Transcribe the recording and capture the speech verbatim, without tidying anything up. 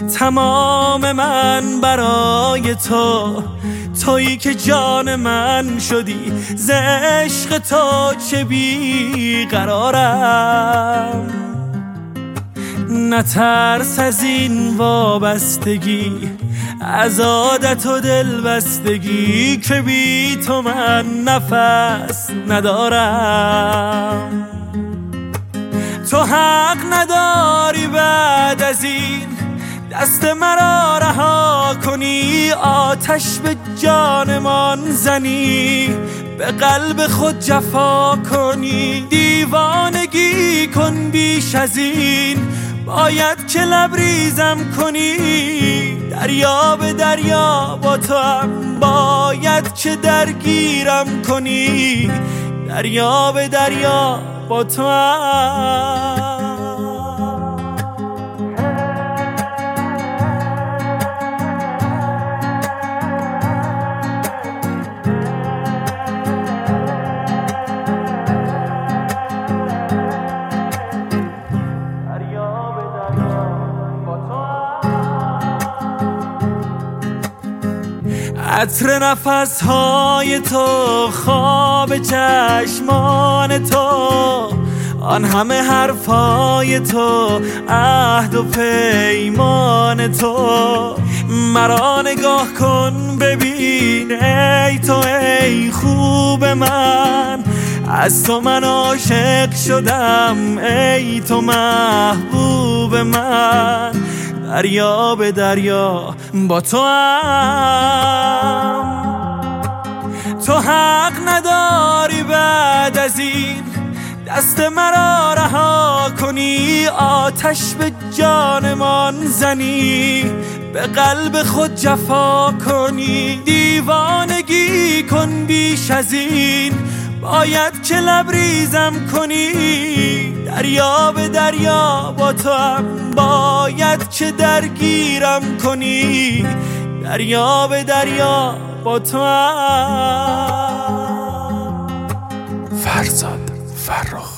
تمام من برای تو، تویی که جان من شدی، ز عشق تو چه بی قرارم. نترس از این وابستگی، از عادت و دلبستگی، که بی تو من نفس ندارم. تو حق نداری بعد از این دست مرا رها کنی، آتش به جانمان زنی، به قلب خود جفا کنی. دیوانگی کن بیش از این، باید که لبریزم کنی. دریا به دریا با تو هم باید که درگیرم کنی. دریا به دریا با تو هم. عطر نفسهای تو، خواب چشمان تو، آن همه حرفای تو، عهد و پیمان تو. مرا نگاه کن ببین ای تو، ای خوب من، از تو من عاشق شدم، ای تو محبوب من. دریا به دریا با تو هم. تو حق نداری بعد از این دست مرا رها کنی، آتش به جانمان زنی، به قلب خود جفا کنی. دیوانگی کن بیش از این، باید که لبریزم کنی. دریا به دریا با تو هم باید که درگیرم کنی. دریا به دریا با تو هم. فرزاد فرخ.